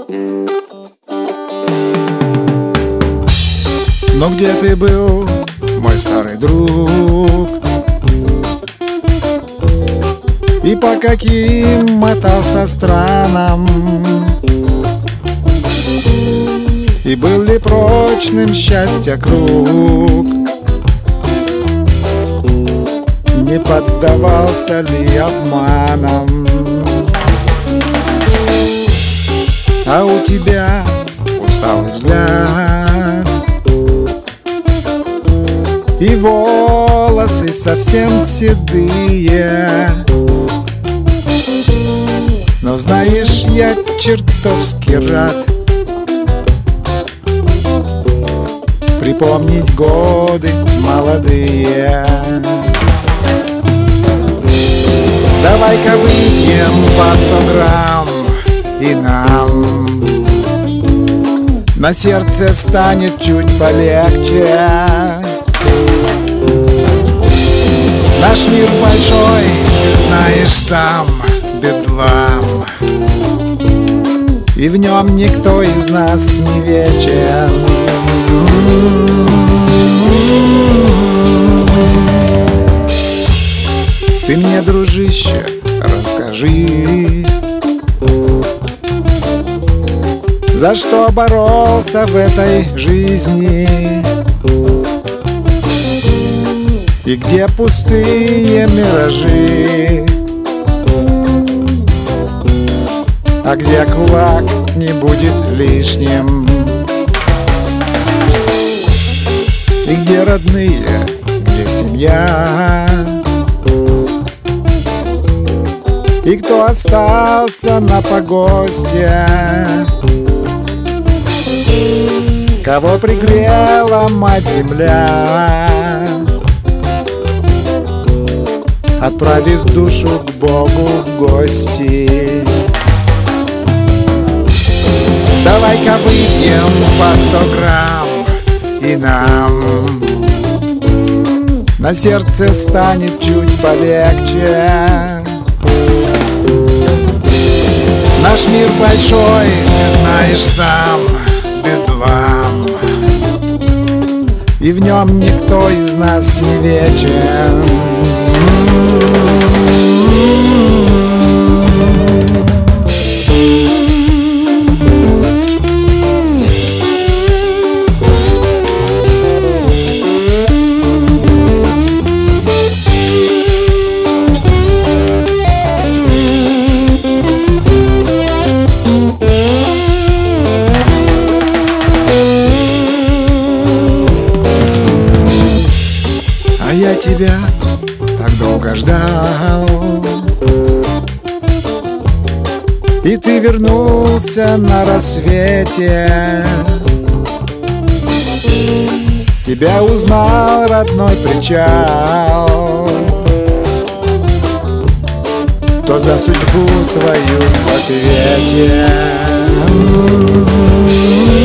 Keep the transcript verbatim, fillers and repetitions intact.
Но где ты был, мой старый друг? И по каким мотался странам? И был ли прочным счастья круг? Не поддавался ли обманам? А у тебя усталый взгляд, и волосы совсем седые. Но знаешь, я чертовски рад припомнить годы молодые. Давай-ка выпьем по сто грамм, и нам на сердце станет чуть полегче. Наш мир большой, ты знаешь сам, бедлам, и в нем никто из нас не вечен. Ты мне, дружище, расскажи, за что боролся в этой жизни, и где пустые миражи, а где кулак не будет лишним, и где родные, где семья, и кто остался на погосте, кого пригрела мать-земля, отправив душу к Богу в гости. Давай-ка выпьем по сто грамм, и нам на сердце станет чуть полегче. Наш мир большой, ты знаешь сам, бедлам, и в нем никто из нас не вечен. Я тебя так долго ждал, и ты вернулся на рассвете. Тебя узнал родной причал. Кто за судьбу твою в ответе?